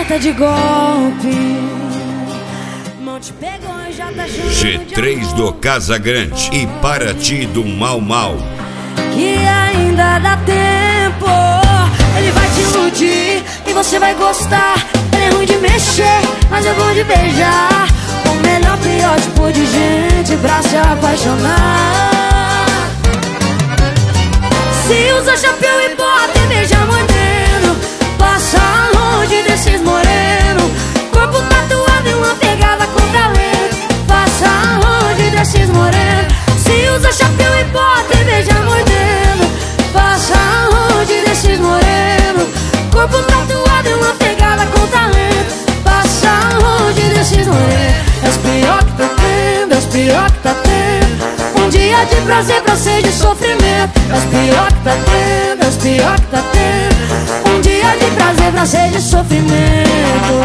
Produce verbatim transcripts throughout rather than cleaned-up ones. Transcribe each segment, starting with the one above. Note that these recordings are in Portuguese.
aperta de golpe. Não te pegou e já tá chamando G três do Casagrande e Paraty do Mau Mau. Que ainda dá tempo. Ele vai te iludir e você vai gostar. Ele é ruim de mexer, mas é bom de beijar. O melhor, pior tipo de gente pra se apaixonar. Se usa chapéu e bota e beija moreno, passa longe desses moreno. Corpo tatuado e uma pegada com talento. Passa longe desses moreno. Se usa chapéu e bota e beija moreno, passa longe desses moreno. Corpo tatuado e uma pegada com talento. Passa longe desses moreno. É os pior que tá tendo, é os pior que tá tendo. Um dia de prazer pra ser de sofrimento. É os pior que tá tendo, é os pior que tá tendo. Um dia de prazer pra ser de sofrimento.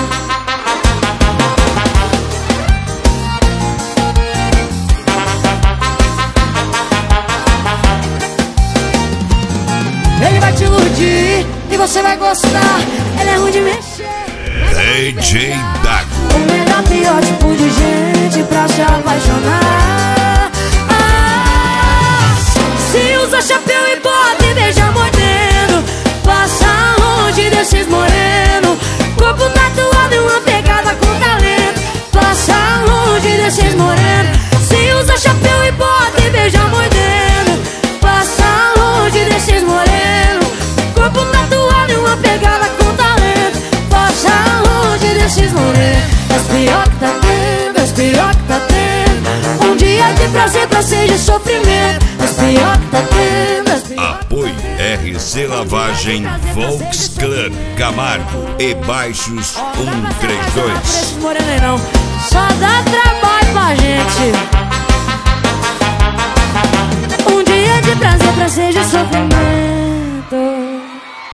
Ele vai te iludir e você vai gostar. Ele é ruim de mexer. D J Dago. O melhor, pior tipo de gente pra se apaixonar. Ah, se usa chapéu e bota e beija mordendo, passa longe desses moreno. Corpo tatuado e uma pegada com talento. Passa longe desses moreno. Se usa chapéu e bota e beija mordendo, passa longe desses moreno. Corpo tatuado e uma pegada com talento. Passa longe desses morenos. É os pior que tá tendo, é os pior que tá tendo. Um dia de prazer pra ser de sofrimento. É os pior que tá tendo, é os pior. Apoio R C Lavagem, Volks Club Camargo e Baixos cento e trinta e dois. Esses morenos aí não, só dá trabalho pra gente. Um dia de prazer pra ser de sofrimento.